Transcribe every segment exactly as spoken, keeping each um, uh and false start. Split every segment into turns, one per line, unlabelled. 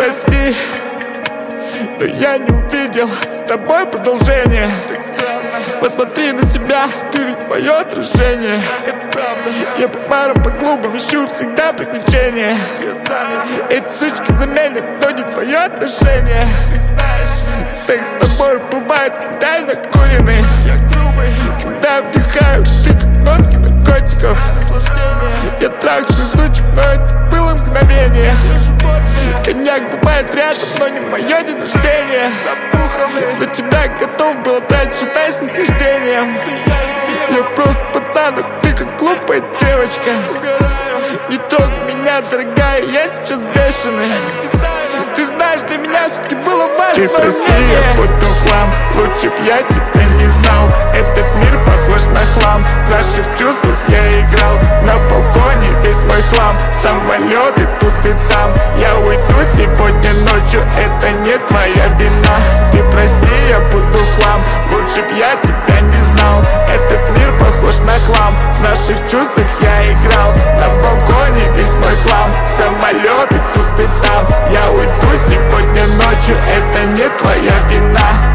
прости, но я не увидел с тобой продолжение. Посмотри на себя, ты ведь мое отражение. Я по барам, по клубам ищу всегда приключения. Эти сучки заменят, но не твое отношение. Секс с тобой бывает, когда я накуренный, когда я вдыхаю, ты как нотки наркотиков. Я трахаю сучек, но это было мгновение. Коньяк бывает рядом, но не мое день рождения. Для тебя готов был отдать, считай снисхождением. Я просто пацан, а ты как глупая девочка. Не трогай меня, дорогая, я сейчас бешеный. Ты знаешь, для меня все-таки было важно. Ты прости, я буду хлам, лучше б я тебя не знал. Этот мир похож на хлам, в наших чувствах я играл. На балконе весь мой хлам, самолеты тут и там. Я уйду сегодня ночью, это не твоя вина. Ты прости, я буду хлам, лучше б я тебя не знал. Этот мир похож на хлам, в наших чувствах я играл. На балконе весь мой хлам, самолеты тут и там. Я уйду сегодня ночью, это не твоя вина.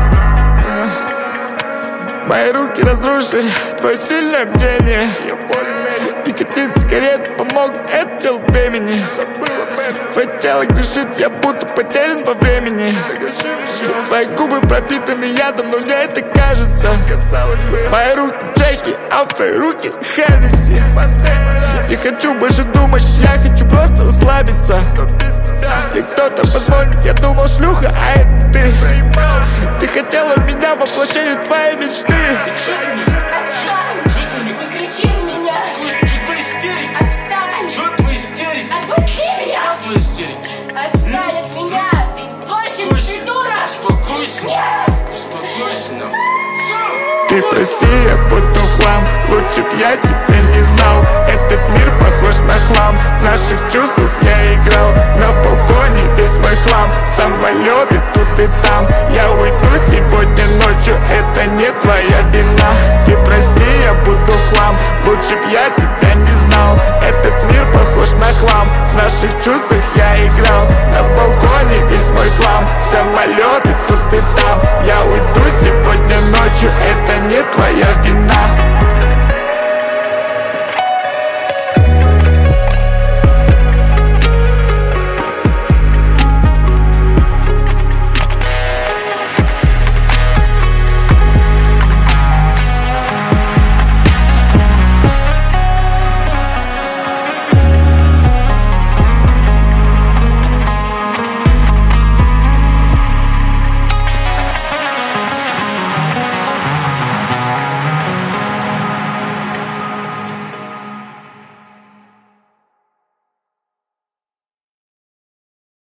Мои руки разрушили твое сильное мнение. Никотин сигарет помог, это дело времени. Твое тело грешит, я будто потерян во времени. Твои губы пропитаны ядом, но мне это кажется. Мои руки Джеки, а в твои руки Хеннесси. Не хочу больше думать, я хочу просто расслабиться. И кто-то позвонит, я думал шлюха, а это ты. Ты хотела меня воплощение твоей мечты.
Отстань от меня! Кончен, придурок!
Успокойся! Успокойся!
Ты прости, я буду хлам, лучше б я тебя не знал. Этот мир похож на хлам, в наших чувствах я играл. На балконе весь мой хлам, самолеты тут и там. Я уйду сегодня ночью, это не твоя вина. Ты прости, я буду хлам, лучше б я тебя не знал. Этот мир похож на хлам, в наших чувствах я играл. На балконе весь мой хлам, самолеты тут и там. Я уйду сегодня ночью, это не твоя вина.